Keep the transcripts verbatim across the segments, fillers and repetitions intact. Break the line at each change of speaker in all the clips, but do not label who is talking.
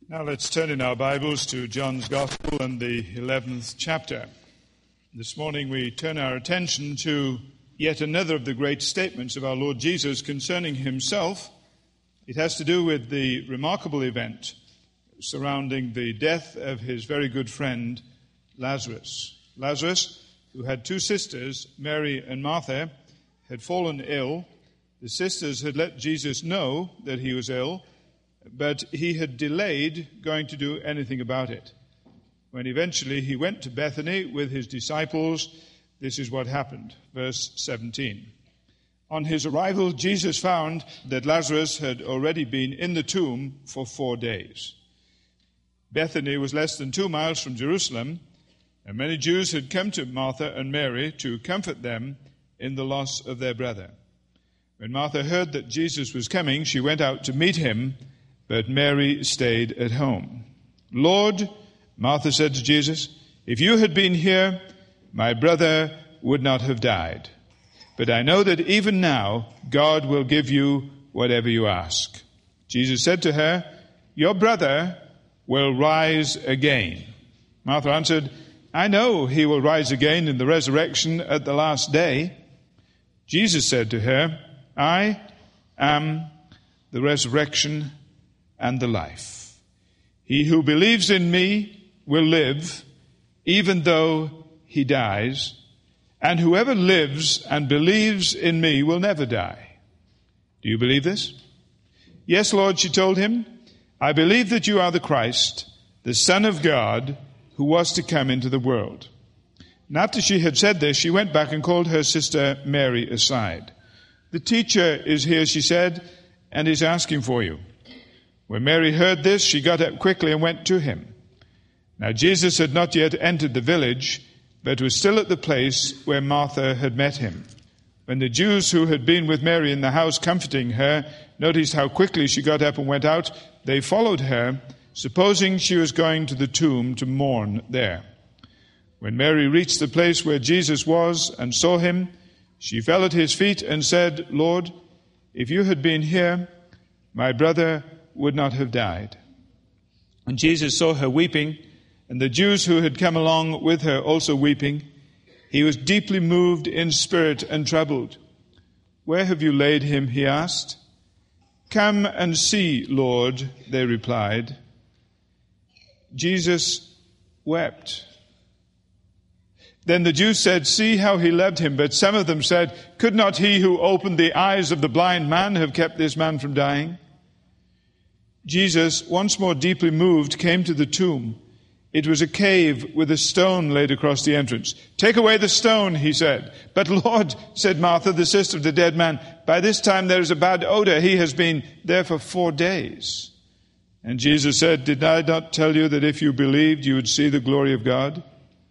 Now let's turn in our Bibles to John's Gospel and the eleventh chapter. This morning we turn our attention to yet another of the great statements of our Lord Jesus concerning himself. It has to do with the remarkable event surrounding the death of his very good friend Lazarus. Lazarus, who had two sisters, Mary and Martha, had fallen ill. The sisters had let Jesus know that he was ill, but he had delayed going to do anything about it. When eventually he went to Bethany with his disciples, this is what happened. Verse seventeen. On his arrival, Jesus found that Lazarus had already been in the tomb for four days. Bethany was less than two miles from Jerusalem, and many Jews had come to Martha and Mary to comfort them in the loss of their brother. When Martha heard that Jesus was coming, she went out to meet him, but Mary stayed at home. "Lord," Martha said to Jesus, "if you had been here, my brother would not have died. But I know that even now God will give you whatever you ask." Jesus said to her, "Your brother will rise again." Martha answered, "I know he will rise again in the resurrection at the last day." Jesus said to her, "I am the resurrection and the life. He who believes in me will live, even though he dies, and whoever lives and believes in me will never die." "Do you believe this?" "Yes, Lord," she told him. "I believe that you are the Christ, the Son of God, who was to come into the world." And after she had said this, she went back and called her sister Mary aside. "The teacher is here," she said, "and is asking for you." When Mary heard this, she got up quickly and went to him. Now Jesus had not yet entered the village, but was still at the place where Martha had met him. When the Jews who had been with Mary in the house comforting her noticed how quickly she got up and went out, they followed her, supposing she was going to the tomb to mourn there. When Mary reached the place where Jesus was and saw him, she fell at his feet and said, "Lord, if you had been here, my brother would not have died." And Jesus saw her weeping, and the Jews who had come along with her also weeping. He was deeply moved in spirit and troubled. "Where have you laid him?" he asked. "Come and see, Lord," they replied. Jesus wept. Then the Jews said, "See how he loved him." But some of them said, "Could not he who opened the eyes of the blind man have kept this man from dying?" Jesus, once more deeply moved, came to the tomb. It was a cave with a stone laid across the entrance. "Take away the stone," he said. "But Lord," said Martha, the sister of the dead man, "by this time there is a bad odor. He has been there for four days." And Jesus said, "Did I not tell you that if you believed, you would see the glory of God?"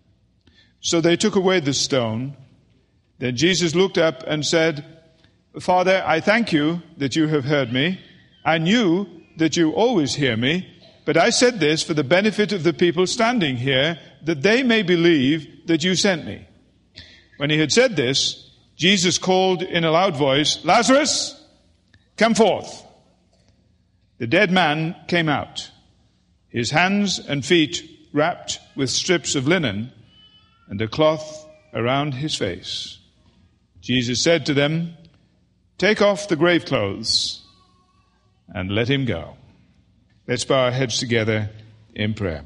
So they took away the stone. Then Jesus looked up and said, "Father, I thank you that you have heard me. I knew that you always hear me, but I said this for the benefit of the people standing here, that they may believe that you sent me." When he had said this, Jesus called in a loud voice, "Lazarus, come forth." The dead man came out, his hands and feet wrapped with strips of linen and a cloth around his face. Jesus said to them, "Take off the grave clothes and let him go." Let's bow our heads together in prayer.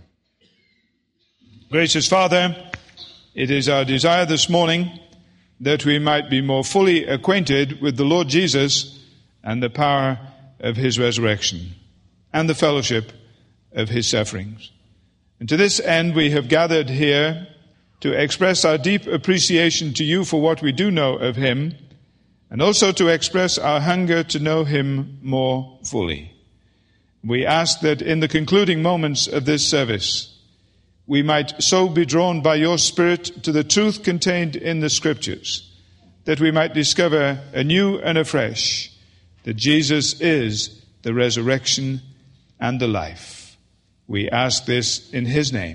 Gracious Father, it is our desire this morning that we might be more fully acquainted with the Lord Jesus and the power of his resurrection and the fellowship of his sufferings. And to this end we have gathered here to express our deep appreciation to you for what we do know of him, and also to express our hunger to know him more fully. We ask that in the concluding moments of this service, we might so be drawn by your Spirit to the truth contained in the Scriptures, that we might discover anew and afresh that Jesus is the resurrection and the life. We ask this in his name.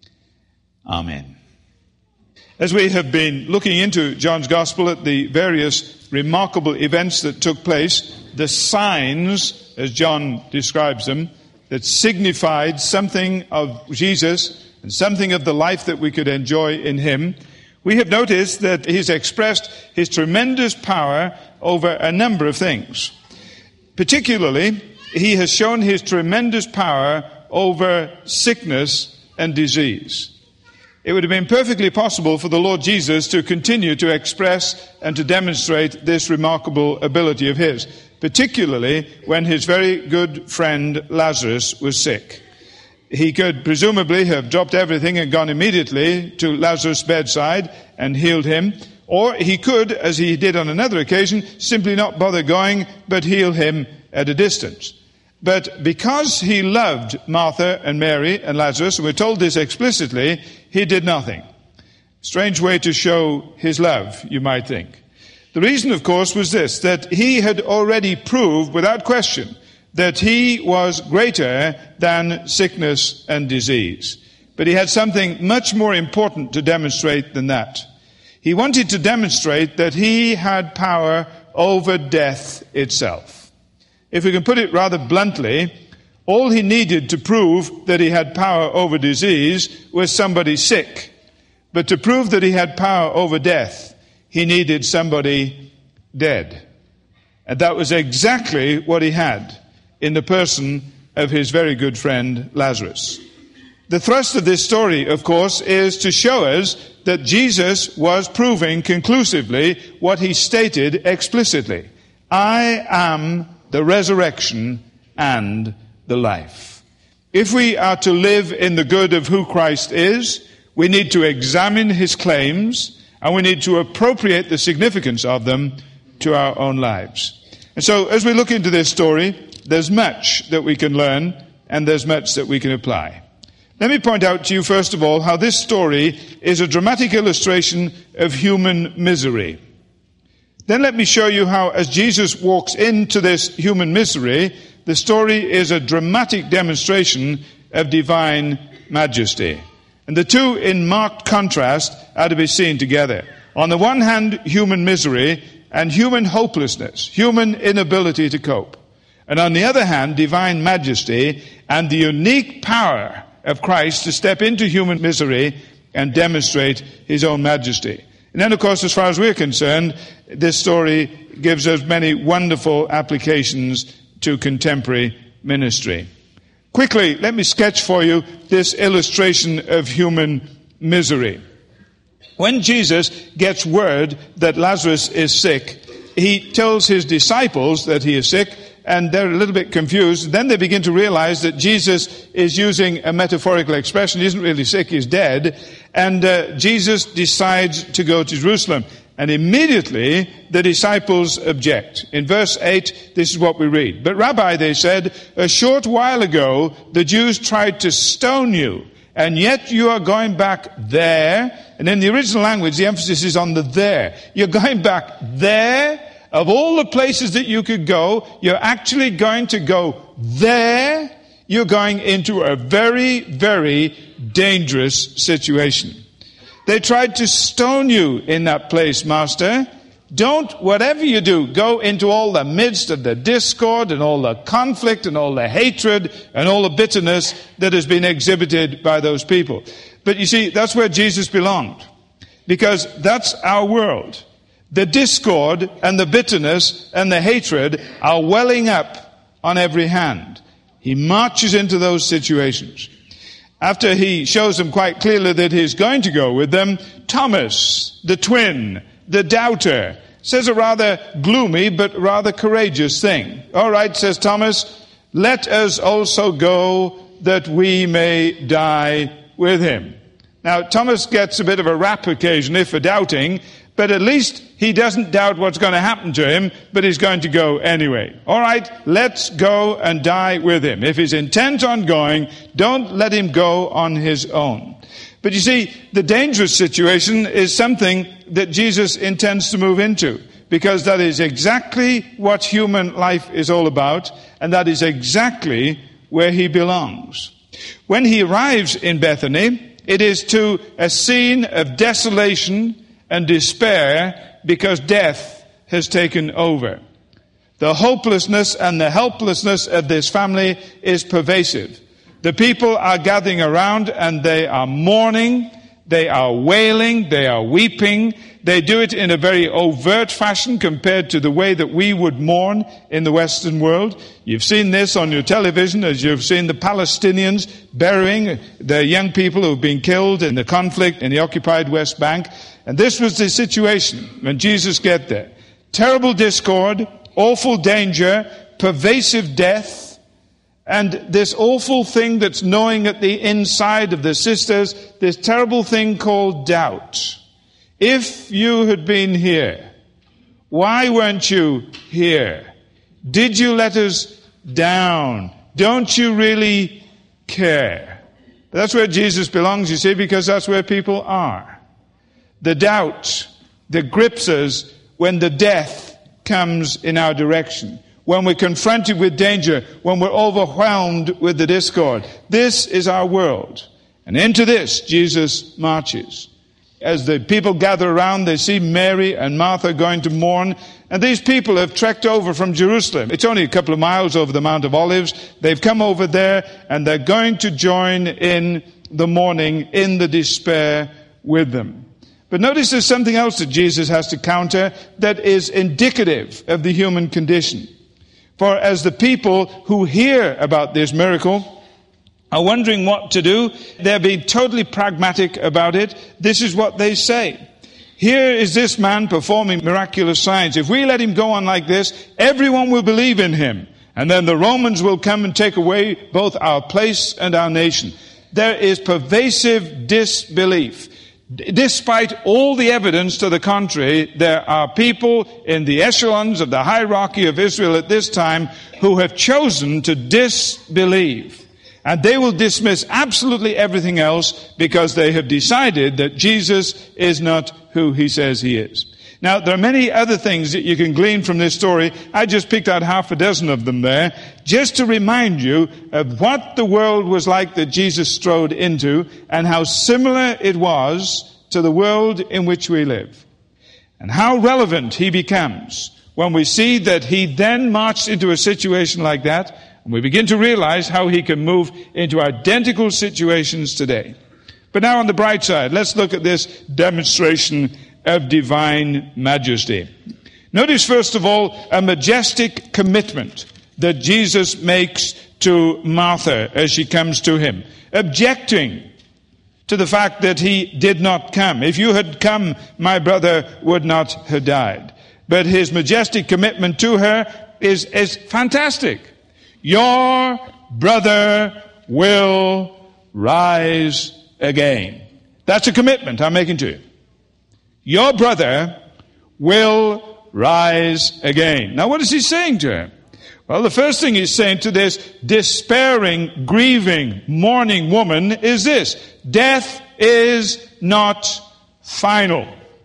Amen. As we have been looking into John's Gospel at the various remarkable events that took place, the signs, as John describes them, that signified something of Jesus and something of the life that we could enjoy in him, we have noticed that he's expressed his tremendous power over a number of things. Particularly, he has shown his tremendous power over sickness and disease. It would have been perfectly possible for the Lord Jesus to continue to express and to demonstrate this remarkable ability of his, particularly when his very good friend Lazarus was sick. He could presumably have dropped everything and gone immediately to Lazarus' bedside and healed him, or he could, as he did on another occasion, simply not bother going, but heal him at a distance. But because he loved Martha and Mary and Lazarus, and we're told this explicitly, he did nothing. Strange way to show his love, you might think. The reason, of course, was this, that he had already proved, without question, that he was greater than sickness and disease. But he had something much more important to demonstrate than that. He wanted to demonstrate that he had power over death itself. If we can put it rather bluntly, all he needed to prove that he had power over disease was somebody sick. But to prove that he had power over death, he needed somebody dead. And that was exactly what he had in the person of his very good friend Lazarus. The thrust of this story, of course, is to show us that Jesus was proving conclusively what he stated explicitly. I am the resurrection and the life. If we are to live in the good of who Christ is, we need to examine his claims and we need to appropriate the significance of them to our own lives. And so as we look into this story, there's much that we can learn and there's much that we can apply. Let me point out to you, first of all, how this story is a dramatic illustration of human misery. Then let me show you how, as Jesus walks into this human misery, the story is a dramatic demonstration of divine majesty. And the two, in marked contrast, are to be seen together. On the one hand, human misery and human hopelessness, human inability to cope. And on the other hand, divine majesty and the unique power of Christ to step into human misery and demonstrate his own majesty. And then, of course, as far as we're concerned, this story gives us many wonderful applications to contemporary ministry. Quickly, let me sketch for you this illustration of human misery. When Jesus gets word that Lazarus is sick, he tells his disciples that he is sick, and they're a little bit confused. Then they begin to realize that Jesus is using a metaphorical expression. He isn't really sick, he's dead. And uh, Jesus decides to go to Jerusalem. And immediately the disciples object. In verse eight, this is what we read. But Rabbi, they said, a short while ago the Jews tried to stone you, and yet you are going back there. And in the original language, the emphasis is on the there. You're going back there. Of all the places that you could go, you're actually going to go there. You're going into a very, very dangerous situation. They tried to stone you in that place, Master. Don't, whatever you do, go into all the midst of the discord and all the conflict and all the hatred and all the bitterness that has been exhibited by those people. But you see, that's where Jesus belonged, because that's our world. The discord and the bitterness and the hatred are welling up on every hand. He marches into those situations. After he shows them quite clearly that he's going to go with them, Thomas, the twin, the doubter, says a rather gloomy but rather courageous thing. All right, says Thomas, let us also go that we may die with him. Now, Thomas gets a bit of a rap occasionally for doubting, but at least he doesn't doubt what's going to happen to him, but he's going to go anyway. All right, let's go and die with him. If he's intent on going, don't let him go on his own. But you see, the dangerous situation is something that Jesus intends to move into, because that is exactly what human life is all about, and that is exactly where he belongs. When he arrives in Bethany, it is to a scene of desolation and despair because death has taken over. The hopelessness and the helplessness of this family is pervasive. The people are gathering around and they are mourning, they are wailing, they are weeping. They do it in a very overt fashion compared to the way that we would mourn in the Western world. You've seen this on your television as you've seen the Palestinians burying the young people who have been killed in the conflict in the occupied West Bank. And this was the situation when Jesus got there. Terrible discord, awful danger, pervasive death, and this awful thing that's gnawing at the inside of the sisters, this terrible thing called doubt. If you had been here, why weren't you here? Did you let us down? Don't you really care? That's where Jesus belongs, you see, because that's where people are. The doubt that grips us when the death comes in our direction, when we're confronted with danger, when we're overwhelmed with the discord. This is our world. And into this, Jesus marches. As the people gather around, they see Mary and Martha going to mourn. And these people have trekked over from Jerusalem. It's only a couple of miles over the Mount of Olives. They've come over there and they're going to join in the mourning, in the despair with them. But notice there's something else that Jesus has to counter that is indicative of the human condition. For as the people who hear about this miracle are wondering what to do, they're being totally pragmatic about it. This is what they say. Here is this man performing miraculous signs. If we let him go on like this, everyone will believe in him. And then the Romans will come and take away both our place and our nation. There is pervasive disbelief. Despite all the evidence to the contrary, there are people in the echelons of the hierarchy of Israel at this time who have chosen to disbelieve. And they will dismiss absolutely everything else because they have decided that Jesus is not who he says he is. Now, there are many other things that you can glean from this story. I just picked out half a dozen of them there, just to remind you of what the world was like that Jesus strode into and how similar it was to the world in which we live. And how relevant he becomes when we see that he then marched into a situation like that. We begin to realize how he can move into identical situations today. But now on the bright side, let's look at this demonstration of divine majesty. Notice first of all a majestic commitment that Jesus makes to Martha as she comes to him, objecting to the fact that he did not come. If you had come, my brother would not have died. But his majestic commitment to her is, is fantastic. Your brother will rise again. That's a commitment I'm making to you. Your brother will rise again. Now, what is he saying to her? Well, the first thing he's saying to this despairing, grieving, mourning woman is this: death is not final.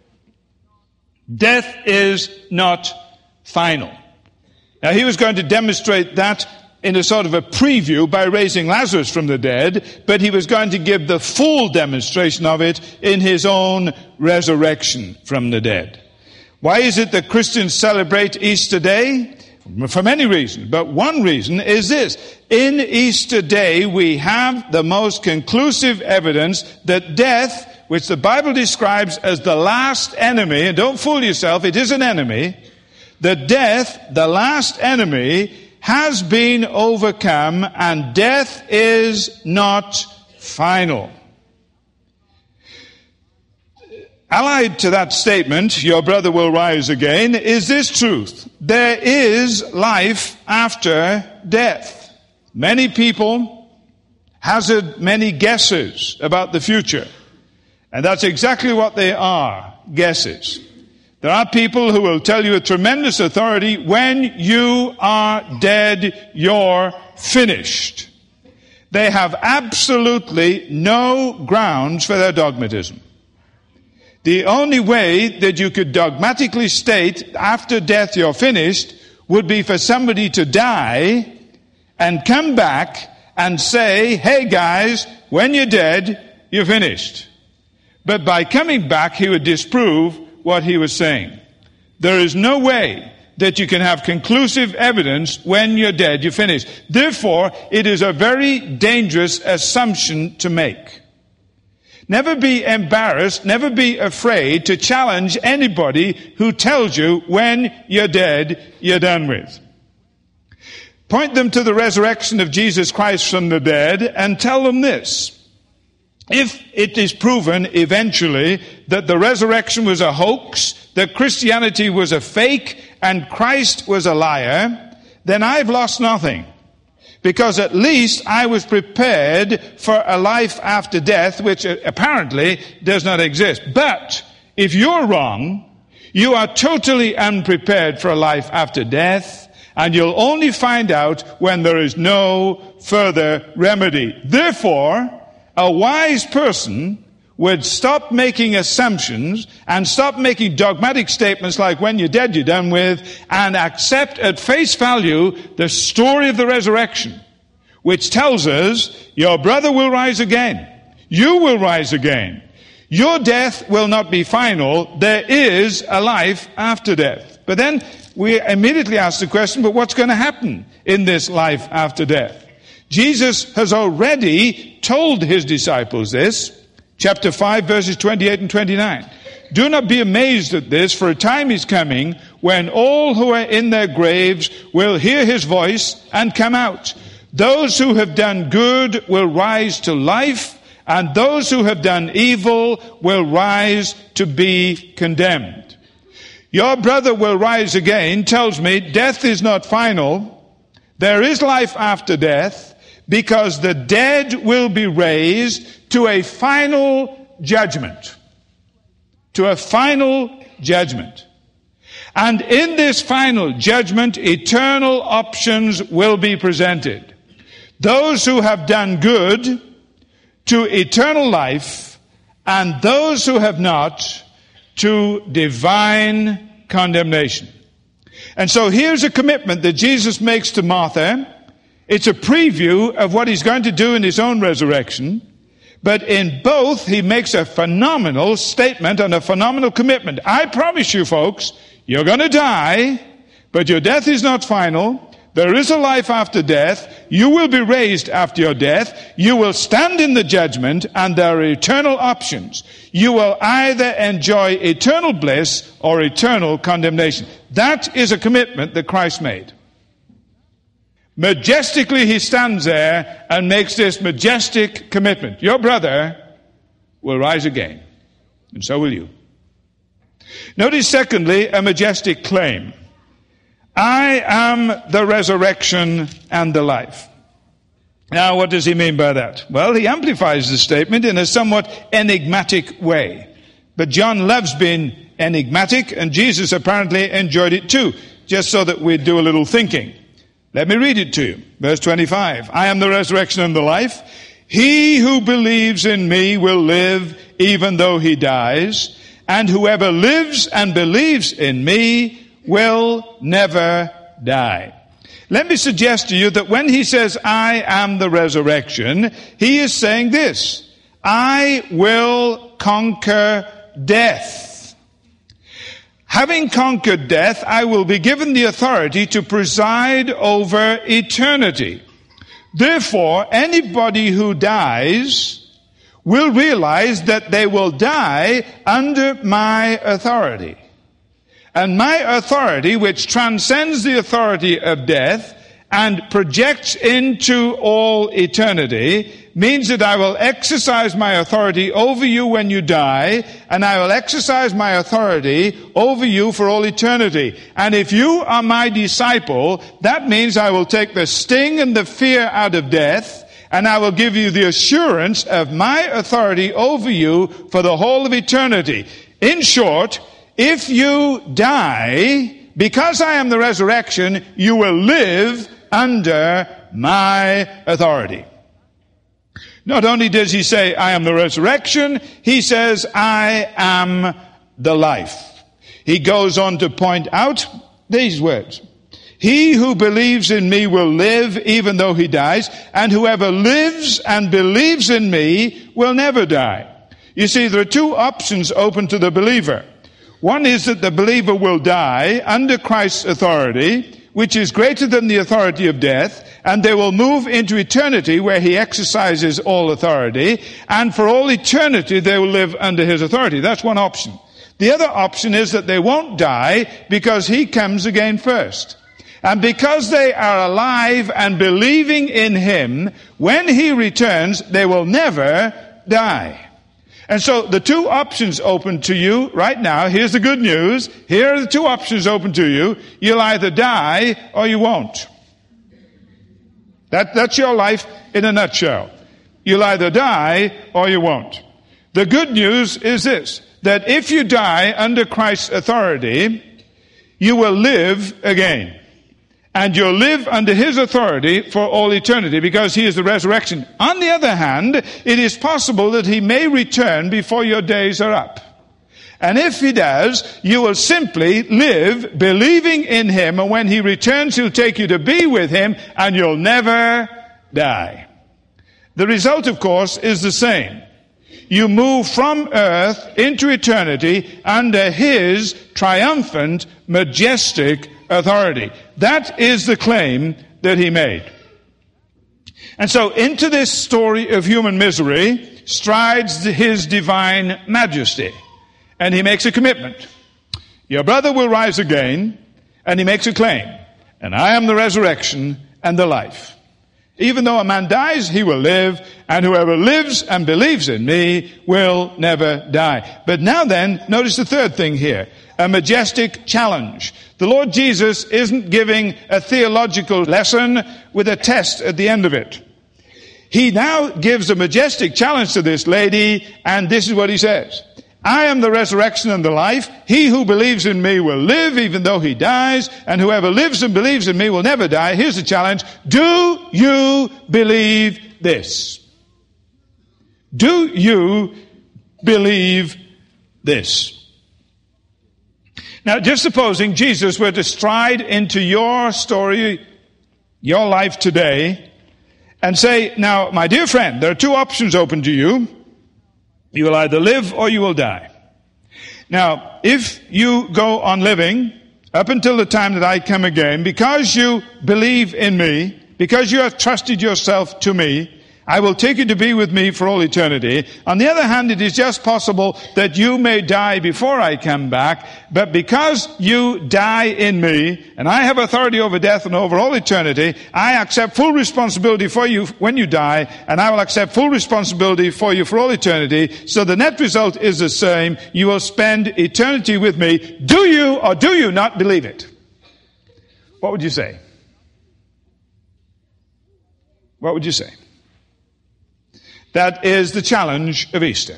Death is not final. Now, he was going to demonstrate that in a sort of a preview by raising Lazarus from the dead, but he was going to give the full demonstration of it in his own resurrection from the dead. Why is it that Christians celebrate Easter Day? For many reasons, but one reason is this. In Easter Day, we have the most conclusive evidence that death, which the Bible describes as the last enemy, and don't fool yourself, it is an enemy, that death, the last enemy, has been overcome, and death is not final. Allied to that statement, your brother will rise again, is this truth: there is life after death. Many people hazard many guesses about the future, and that's exactly what they are, guesses. There are people who will tell you with tremendous authority, when you are dead, you're finished. They have absolutely no grounds for their dogmatism. The only way that you could dogmatically state after death you're finished would be for somebody to die and come back and say, hey guys, when you're dead, you're finished. But by coming back, he would disprove what he was saying. There is no way that you can have conclusive evidence when you're dead, you're finished. Therefore, it is a very dangerous assumption to make. Never be embarrassed, never be afraid to challenge anybody who tells you when you're dead, you're done with. Point them to the resurrection of Jesus Christ from the dead and tell them this. If it is proven eventually that the resurrection was a hoax, that Christianity was a fake, and Christ was a liar, then I've lost nothing. Because at least I was prepared for a life after death, which apparently does not exist. But if you're wrong, you are totally unprepared for a life after death, and you'll only find out when there is no further remedy. Therefore, a wise person would stop making assumptions and stop making dogmatic statements like when you're dead, you're done with, and accept at face value the story of the resurrection, which tells us your brother will rise again. You will rise again. Your death will not be final. There is a life after death. But then we immediately ask the question, but what's going to happen in this life after death? Jesus has already told his disciples this. Chapter five, verses twenty-eight and twenty-nine. Do not be amazed at this, for a time is coming when all who are in their graves will hear his voice and come out. Those who have done good will rise to life, and those who have done evil will rise to be condemned. Your brother will rise again tells me death is not final. There is life after death, because the dead will be raised to a final judgment. To a final judgment. And in this final judgment, eternal options will be presented. Those who have done good to eternal life, and those who have not to divine condemnation. And so here's a commitment that Jesus makes to Martha. It's a preview of what he's going to do in his own resurrection. But in both, he makes a phenomenal statement and a phenomenal commitment. I promise you, folks, you're going to die, but your death is not final. There is a life after death. You will be raised after your death. You will stand in the judgment, and there are eternal options. You will either enjoy eternal bliss or eternal condemnation. That is a commitment that Christ made. Majestically, he stands there and makes this majestic commitment. Your brother will rise again, and so will you. Notice, secondly, a majestic claim. I am the resurrection and the life. Now, what does he mean by that? Well, he amplifies the statement in a somewhat enigmatic way. But John loves being enigmatic, and Jesus apparently enjoyed it too, just so that we'd do a little thinking. Let me read it to you. Verse twenty-five. I am the resurrection and the life. He who believes in me will live even though he dies. And whoever lives and believes in me will never die. Let me suggest to you that when he says, I am the resurrection, he is saying this. I will conquer death. Having conquered death, I will be given the authority to preside over eternity. Therefore, anybody who dies will realize that they will die under my authority. And my authority, which transcends the authority of death and projects into all eternity, means that I will exercise my authority over you when you die, and I will exercise my authority over you for all eternity. And if you are my disciple, that means I will take the sting and the fear out of death, and I will give you the assurance of my authority over you for the whole of eternity. In short, if you die, because I am the resurrection, you will live under my authority. Not only does he say, I am the resurrection, he says, I am the life. He goes on to point out these words. He who believes in me will live even though he dies, and whoever lives and believes in me will never die. You see, there are two options open to the believer. One is that the believer will die under Christ's authority, which is greater than the authority of death, and they will move into eternity where he exercises all authority, and for all eternity they will live under his authority. That's one option. The other option is that they won't die because he comes again first. And because they are alive and believing in him, when he returns, they will never die. And so the two options open to you right now. Here's the good news. Here are the two options open to you. You'll either die or you won't. That, that's your life in a nutshell. You'll either die or you won't. The good news is this, that if you die under Christ's authority, you will live again. And you'll live under his authority for all eternity because he is the resurrection. On the other hand, it is possible that he may return before your days are up. And if he does, you will simply live believing in him, and when he returns, he'll take you to be with him, and you'll never die. The result, of course, is the same. You move from earth into eternity under his triumphant, majestic authority. That is the claim that he made. And so into this story of human misery strides his divine majesty. And he makes a commitment. Your brother will rise again, and he makes a claim. And I am the resurrection and the life. Even though a man dies, he will live, and whoever lives and believes in me will never die. But now then, notice the third thing here. A majestic challenge. The Lord Jesus isn't giving a theological lesson with a test at the end of it. He now gives a majestic challenge to this lady, and this is what he says. I am the resurrection and the life. He who believes in me will live even though he dies, and whoever lives and believes in me will never die. Here's the challenge. Do you believe this? Do you believe this? Now, just supposing Jesus were to stride into your story, your life today, and say, now, my dear friend, there are two options open to you. You will either live or you will die. Now, if you go on living up until the time that I come again, because you believe in me, because you have trusted yourself to me, I will take you to be with me for all eternity. On the other hand, it is just possible that you may die before I come back, but because you die in me, and I have authority over death and over all eternity, I accept full responsibility for you when you die, and I will accept full responsibility for you for all eternity. So the net result is the same. You will spend eternity with me. Do you or do you not believe it? What would you say? What would you say? That is the challenge of Easter.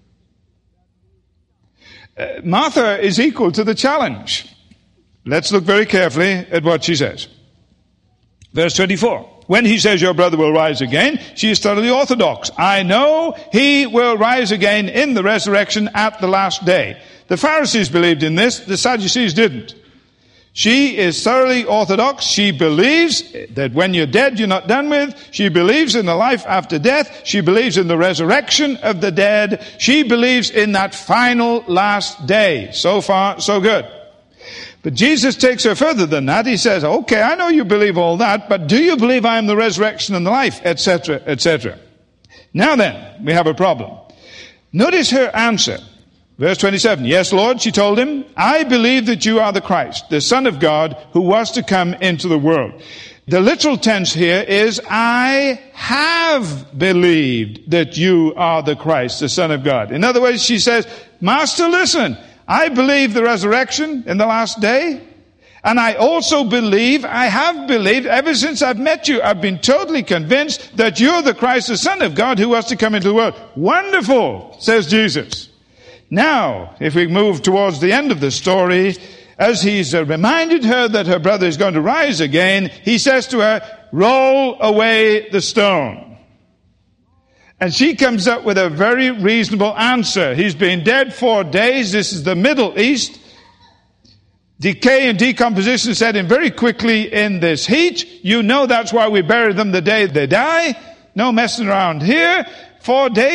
Uh, Martha is equal to the challenge. Let's look very carefully at what she says. Verse twenty-four. When he says your brother will rise again, she is totally orthodox. I know he will rise again in the resurrection at the last day. The Pharisees believed in this. The Sadducees didn't. She is thoroughly orthodox. She believes that when you're dead, you're not done with. She believes in the life after death. She believes in the resurrection of the dead. She believes in that final last day. So far, so good. But Jesus takes her further than that. He says, okay, I know you believe all that, but do you believe I am the resurrection and the life, et cetera, et cetera? Now then, we have a problem. Notice her answer. Verse twenty-seven, yes, Lord, she told him, I believe that you are the Christ, the Son of God, who was to come into the world. The literal tense here is, I have believed that you are the Christ, the Son of God. In other words, she says, Master, listen, I believe the resurrection in the last day, and I also believe, I have believed, ever since I've met you, I've been totally convinced that you're the Christ, the Son of God, who was to come into the world. Wonderful, says Jesus. Now, if we move towards the end of the story, as he's uh, reminded her that her brother is going to rise again, he says to her, roll away the stone. And she comes up with a very reasonable answer. He's been dead four days. This is the Middle East. Decay and decomposition set in very quickly in this heat. You know that's why we bury them the day they die. No messing around here. Four days.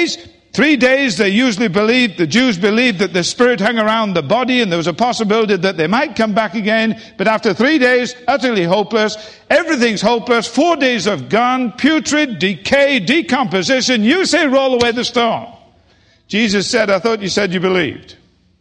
Three days they usually believed, the Jews believed that the spirit hung around the body and there was a possibility that they might come back again. But after three days, utterly hopeless. Everything's hopeless. Four days have gone. Putrid, decay, decomposition. You say roll away the stone. Jesus said, I thought you said you believed.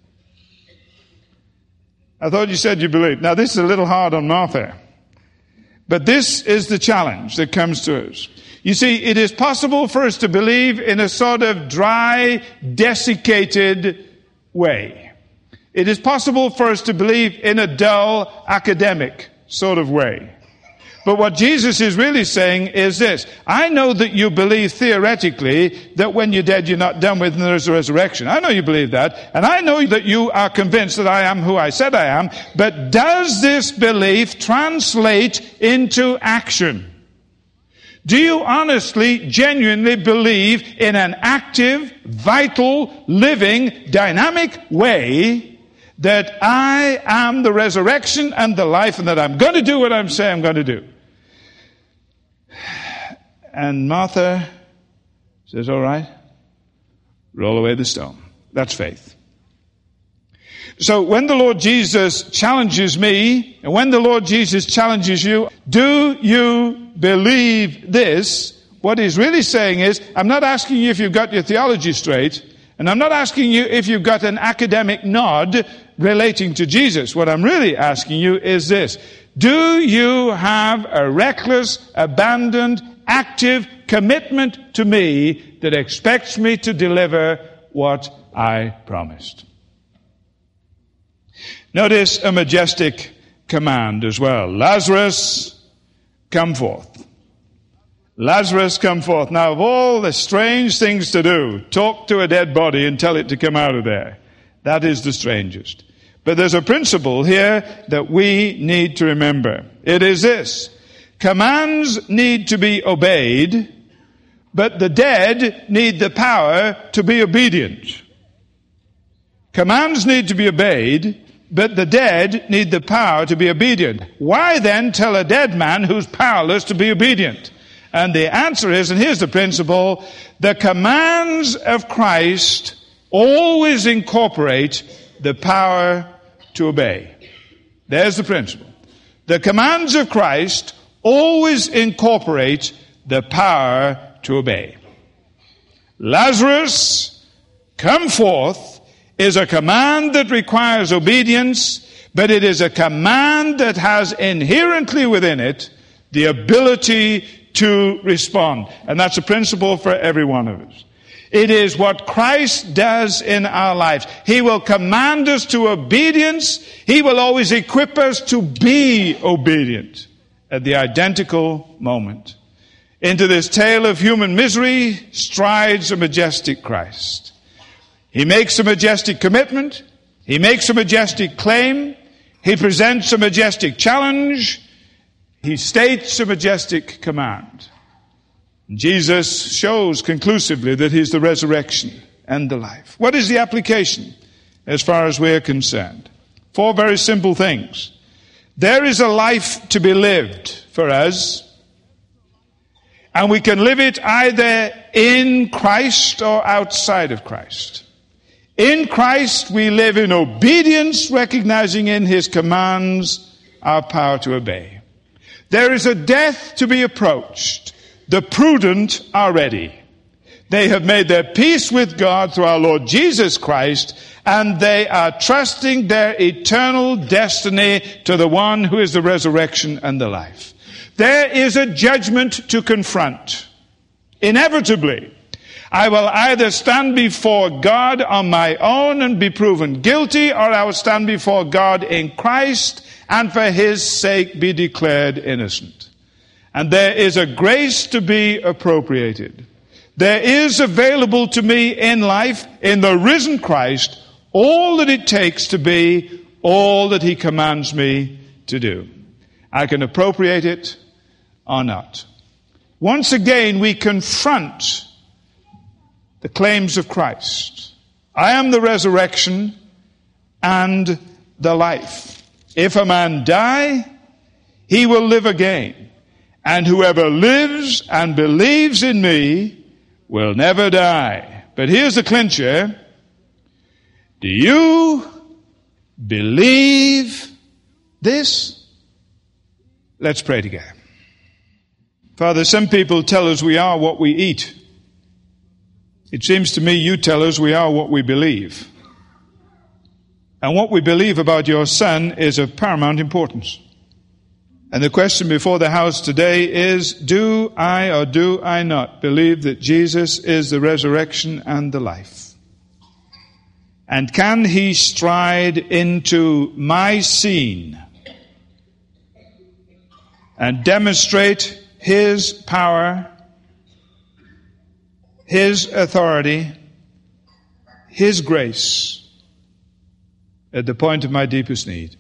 I thought you said you believed. Now this is a little hard on Martha. But this is the challenge that comes to us. You see, it is possible for us to believe in a sort of dry, desiccated way. It is possible for us to believe in a dull, academic sort of way. But what Jesus is really saying is this. I know that you believe theoretically that when you're dead you're not done with and there is a resurrection. I know you believe that. And I know that you are convinced that I am who I said I am. But does this belief translate into action? Do you honestly, genuinely believe in an active, vital, living, dynamic way that I am the resurrection and the life and that I'm going to do what I'm saying I'm going to do? And Martha says, all right, roll away the stone. That's faith. So when the Lord Jesus challenges me, and when the Lord Jesus challenges you, do you believe this? What he's really saying is, I'm not asking you if you've got your theology straight, and I'm not asking you if you've got an academic nod relating to Jesus. What I'm really asking you is this. Do you have a reckless, abandoned, active commitment to me that expects me to deliver what I promised? Notice a majestic command as well. Lazarus, come forth. Lazarus, come forth. Now, of all the strange things to do, talk to a dead body and tell it to come out of there. That is the strangest. But there's a principle here that we need to remember. It is this. Commands need to be obeyed, but the dead need the power to be obedient. Commands need to be obeyed, but the dead need the power to be obedient. Why then tell a dead man who's powerless to be obedient? And the answer is, and here's the principle, the commands of Christ always incorporate the power to obey. There's the principle. The commands of Christ always incorporate the power to obey. Lazarus, come forth, is a command that requires obedience, but it is a command that has inherently within it the ability to respond. And that's a principle for every one of us. It is what Christ does in our lives. He will command us to obedience. He will always equip us to be obedient at the identical moment. Into this tale of human misery strides a majestic Christ. He makes a majestic commitment. He makes a majestic claim. He presents a majestic challenge. He states a majestic command. Jesus shows conclusively that he's the resurrection and the life. What is the application as far as we're concerned? Four very simple things. There is a life to be lived for us, and we can live it either in Christ or outside of Christ. In Christ we live in obedience, recognizing in his commands our power to obey. There is a death to be approached. The prudent are ready. They have made their peace with God through our Lord Jesus Christ, and they are trusting their eternal destiny to the one who is the resurrection and the life. There is a judgment to confront. Inevitably, I will either stand before God on my own and be proven guilty, or I will stand before God in Christ and for his sake be declared innocent. And there is a grace to be appropriated. There is available to me in life, in the risen Christ, all that it takes to be all that he commands me to do. I can appropriate it or not. Once again, we confront the claims of Christ. I am the resurrection and the life. If a man die, he will live again. And whoever lives and believes in me will never die, But here's the clincher. Do you believe this? Let's pray together. Father, some people tell us we are what we eat. It seems to me you tell us we are what we believe. And what we believe about your Son is of paramount importance. And the question before the house today is, do I or do I not believe that Jesus is the resurrection and the life? And can he stride into my scene and demonstrate his power, his authority, his grace at the point of my deepest need?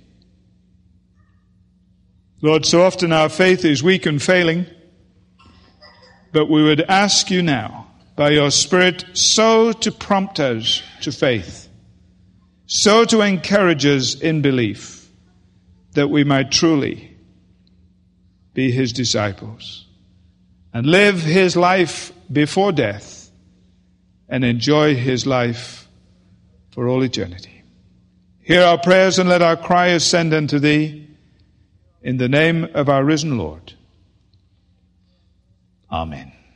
Lord, so often our faith is weak and failing, but we would ask you now, by your Spirit, so to prompt us to faith, so to encourage us in belief, that we might truly be his disciples and live his life before death and enjoy his life for all eternity. Hear our prayers and let our cry ascend unto thee, in the name of our risen Lord. Amen.